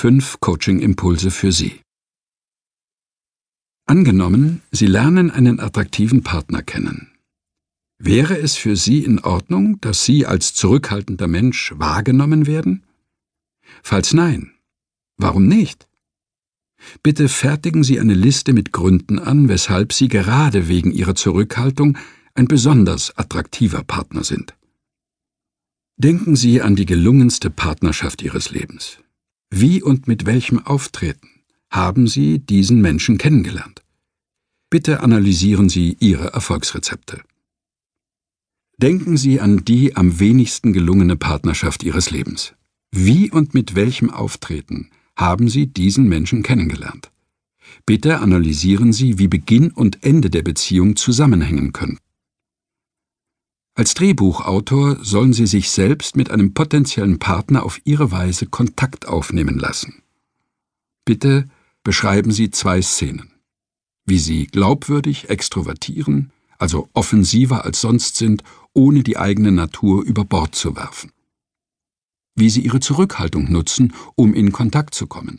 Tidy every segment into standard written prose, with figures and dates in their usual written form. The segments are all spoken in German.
5 Coaching-Impulse für Sie. Angenommen, Sie lernen einen attraktiven Partner kennen. Wäre es für Sie in Ordnung, dass Sie als zurückhaltender Mensch wahrgenommen werden? Falls nein, warum nicht? Bitte fertigen Sie eine Liste mit Gründen an, weshalb Sie gerade wegen Ihrer Zurückhaltung ein besonders attraktiver Partner sind. Denken Sie an die gelungenste Partnerschaft Ihres Lebens. Wie und mit welchem Auftreten haben Sie diesen Menschen kennengelernt? Bitte analysieren Sie Ihre Erfolgsrezepte. Denken Sie an die am wenigsten gelungene Partnerschaft Ihres Lebens. Wie und mit welchem Auftreten haben Sie diesen Menschen kennengelernt? Bitte analysieren Sie, wie Beginn und Ende der Beziehung zusammenhängen können. Als Drehbuchautor sollen Sie sich selbst mit einem potenziellen Partner auf Ihre Weise Kontakt aufnehmen lassen. Bitte beschreiben Sie 2 Szenen. Wie Sie glaubwürdig extrovertieren, also offensiver als sonst sind, ohne die eigene Natur über Bord zu werfen. Wie Sie Ihre Zurückhaltung nutzen, um in Kontakt zu kommen.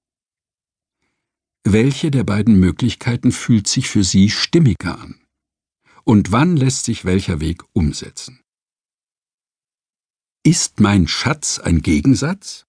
Welche der beiden Möglichkeiten fühlt sich für Sie stimmiger an? Und wann lässt sich welcher Weg umsetzen? Ist mein Schatz ein Gegensatz?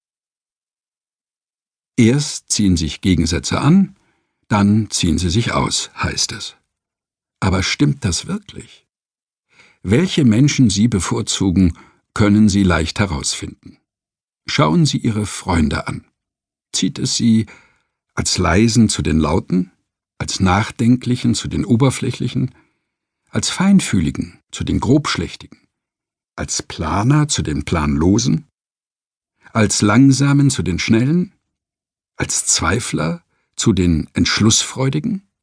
Erst ziehen sich Gegensätze an, dann ziehen sie sich aus, heißt es. Aber stimmt das wirklich? Welche Menschen Sie bevorzugen, können Sie leicht herausfinden. Schauen Sie Ihre Freunde an. Zieht es Sie als leisen zu den lauten, als nachdenklichen zu den oberflächlichen, als feinfühligen zu den grobschlächtigen, als Planer zu den planlosen, als langsamen zu den schnellen, als Zweifler zu den entschlussfreudigen?